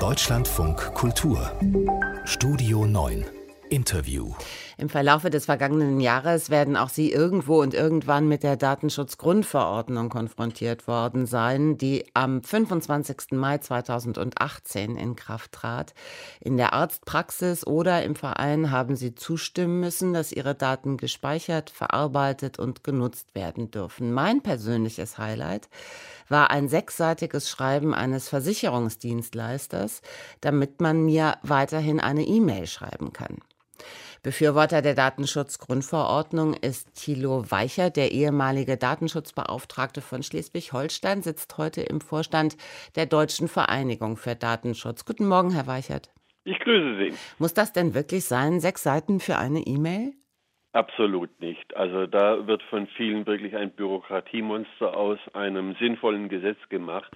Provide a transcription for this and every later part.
Deutschlandfunk Kultur Studio 9 Interview. Im Verlaufe des vergangenen Jahres werden auch Sie irgendwo und irgendwann mit der Datenschutzgrundverordnung konfrontiert worden sein, die am 25. Mai 2018 in Kraft trat. In der Arztpraxis oder im Verein haben Sie zustimmen müssen, dass Ihre Daten gespeichert, verarbeitet und genutzt werden dürfen. Mein persönliches Highlight war ein 6-seitiges Schreiben eines Versicherungsdienstleisters, damit man mir weiterhin eine E-Mail schreiben kann. Befürworter der Datenschutzgrundverordnung ist Thilo Weichert, der ehemalige Datenschutzbeauftragte von Schleswig-Holstein, sitzt heute im Vorstand der Deutschen Vereinigung für Datenschutz. Guten Morgen, Herr Weichert. Ich grüße Sie. Muss das denn wirklich sein, 6 Seiten für eine E-Mail? Absolut nicht. Also da wird von vielen wirklich ein Bürokratiemonster aus einem sinnvollen Gesetz gemacht.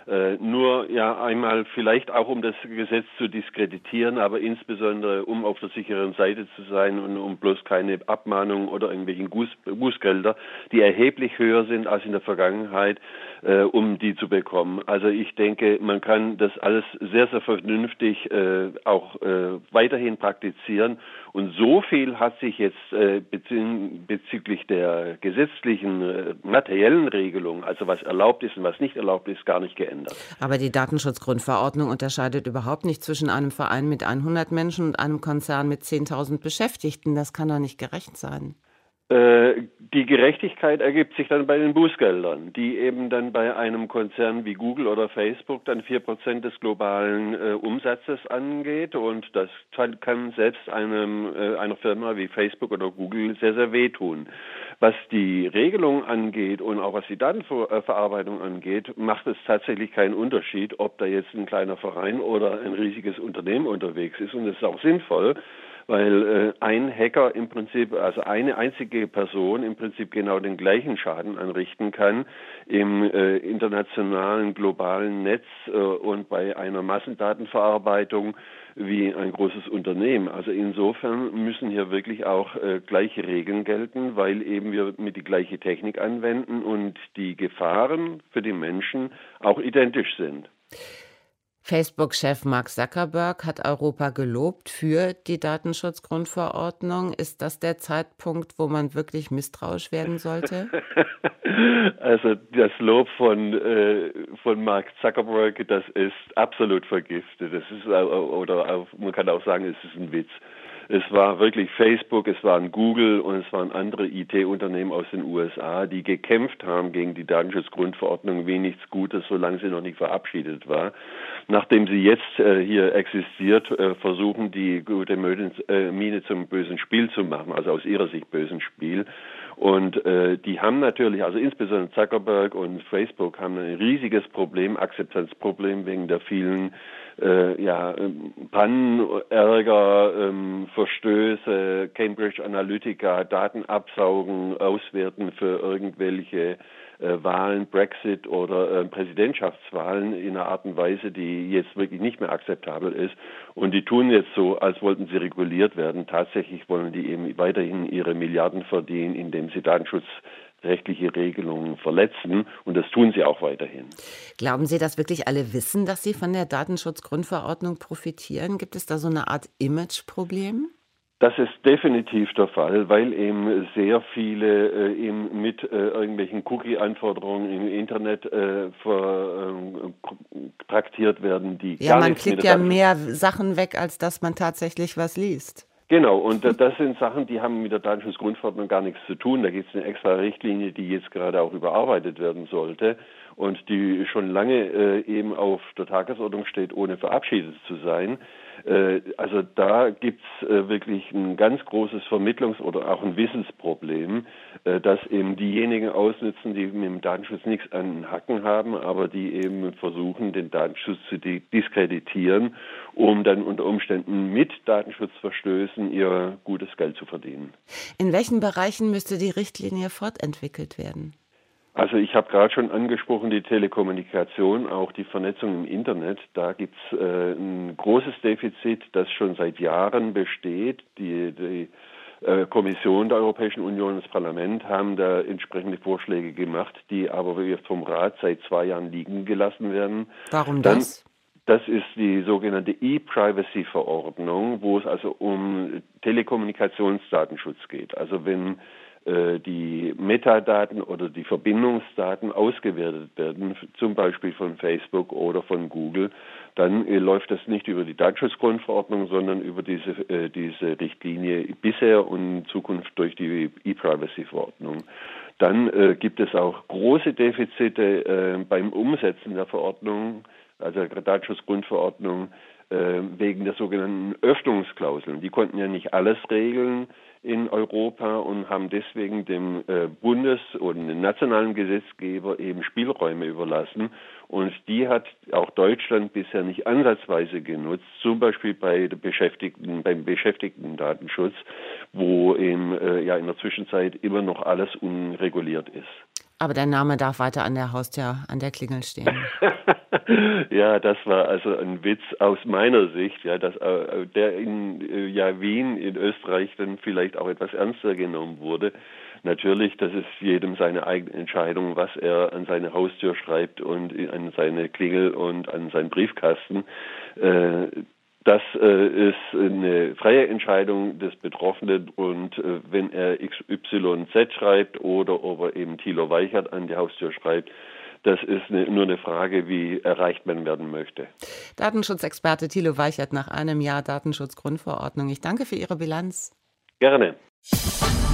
Nur ja einmal vielleicht auch, um das Gesetz zu diskreditieren, aber insbesondere um auf der sicheren Seite zu sein und um bloß keine Abmahnungen oder irgendwelchen Bußgelder, die erheblich höher sind als in der Vergangenheit, um die zu bekommen. Also ich denke, man kann das alles sehr, sehr vernünftig auch weiterhin praktizieren. Und so viel hat sich jetzt bezüglich der gesetzlichen materiellen Regelung, also was erlaubt ist und was nicht erlaubt ist, gar nicht geändert. Aber die Datenschutzgrundverordnung unterscheidet überhaupt nicht zwischen einem Verein mit 100 Menschen und einem Konzern mit 10.000 Beschäftigten. Das kann doch nicht gerecht sein. Die Gerechtigkeit ergibt sich dann bei den Bußgeldern, die eben dann bei einem Konzern wie Google oder Facebook dann 4% des globalen Umsatzes angeht, und das kann selbst einer Firma wie Facebook oder Google sehr, sehr wehtun. Was die Regelung angeht und auch was die Datenverarbeitung angeht, macht es tatsächlich keinen Unterschied, ob da jetzt ein kleiner Verein oder ein riesiges Unternehmen unterwegs ist, und das ist auch sinnvoll, weil ein Hacker im Prinzip, also eine einzige Person im Prinzip genau den gleichen Schaden anrichten kann im internationalen, globalen Netz und bei einer Massendatenverarbeitung wie ein großes Unternehmen. Also insofern müssen hier wirklich auch gleiche Regeln gelten, weil eben wir mit die gleiche Technik anwenden und die Gefahren für die Menschen auch identisch sind. Facebook-Chef Mark Zuckerberg hat Europa gelobt für die Datenschutzgrundverordnung. Ist das der Zeitpunkt, wo man wirklich misstrauisch werden sollte? Also das Lob von Mark Zuckerberg, das ist absolut vergiftet. Das ist man kann auch sagen, es ist ein Witz. Es war wirklich Facebook, es waren Google und es waren andere IT-Unternehmen aus den USA, die gekämpft haben gegen die Datenschutzgrundverordnung wie nichts Gutes, solange sie noch nicht verabschiedet war. Nachdem sie jetzt hier existiert, versuchen die gute Miene zum bösen Spiel zu machen, also aus ihrer Sicht bösen Spiel. Und die haben natürlich, also insbesondere Zuckerberg und Facebook haben ein riesiges Problem, Akzeptanzproblem wegen der vielen Pannen, Ärger, Verstöße, Cambridge Analytica, Daten absaugen, auswerten für irgendwelche Wahlen, Brexit oder Präsidentschaftswahlen in einer Art und Weise, die jetzt wirklich nicht mehr akzeptabel ist. Und die tun jetzt so, als wollten sie reguliert werden. Tatsächlich wollen die eben weiterhin ihre Milliarden verdienen, indem sie datenschutzrechtliche Regelungen verletzen. Und das tun sie auch weiterhin. Glauben Sie, dass wirklich alle wissen, dass sie von der Datenschutzgrundverordnung profitieren? Gibt es da so eine Art Imageproblem? Das ist definitiv der Fall, weil eben sehr viele eben mit irgendwelchen Cookie-Anforderungen im Internet traktiert werden, die ja, man klickt ja mehr Sachen weg, als dass man tatsächlich was liest. Genau, und das sind Sachen, die haben mit der Datenschutzgrundverordnung gar nichts zu tun. Da gibt es eine extra Richtlinie, die jetzt gerade auch überarbeitet werden sollte und die schon lange eben auf der Tagesordnung steht, ohne verabschiedet zu sein. Also da gibt's wirklich ein ganz großes Vermittlungs- oder auch ein Wissensproblem, dass eben diejenigen ausnutzen, die mit dem Datenschutz nichts an den Hacken haben, aber die eben versuchen, den Datenschutz zu diskreditieren, um dann unter Umständen mit Datenschutzverstößen ihr gutes Geld zu verdienen. In welchen Bereichen müsste die Richtlinie fortentwickelt werden? Also ich habe gerade schon angesprochen, die Telekommunikation, auch die Vernetzung im Internet. Da gibt's ein großes Defizit, das schon seit Jahren besteht. Die Kommission der Europäischen Union und das Parlament haben da entsprechende Vorschläge gemacht, die aber vom Rat seit 2 Jahren liegen gelassen werden. Warum das? Das ist die sogenannte E-Privacy-Verordnung, wo es also um Telekommunikationsdatenschutz geht. Also wenn die Metadaten oder die Verbindungsdaten ausgewertet werden, zum Beispiel von Facebook oder von Google, dann läuft das nicht über die Datenschutzgrundverordnung, sondern über diese Richtlinie bisher und in Zukunft durch die E-Privacy-Verordnung. Dann gibt es auch große Defizite beim Umsetzen der Verordnung, also der Datenschutzgrundverordnung, wegen der sogenannten Öffnungsklauseln. Die konnten ja nicht alles regeln in Europa und haben deswegen dem Bundes- und dem nationalen Gesetzgeber eben Spielräume überlassen. Und die hat auch Deutschland bisher nicht ansatzweise genutzt, zum Beispiel beim Beschäftigten-Datenschutz, wo eben in der Zwischenzeit immer noch alles unreguliert ist. Aber der Name darf weiter an der Haustür, an der Klingel stehen. Ja, das war also ein Witz aus meiner Sicht, ja, dass der in Wien in Österreich dann vielleicht auch etwas ernster genommen wurde. Natürlich, das ist jedem seine eigene Entscheidung, was er an seine Haustür schreibt und an seine Klingel und an seinen Briefkasten. Das ist eine freie Entscheidung des Betroffenen und wenn er XYZ schreibt oder ob er eben Thilo Weichert an die Haustür schreibt, das ist nur eine Frage, wie erreicht man werden möchte. Datenschutzexperte Thilo Weichert nach einem Jahr Datenschutzgrundverordnung. Ich danke für Ihre Bilanz. Gerne.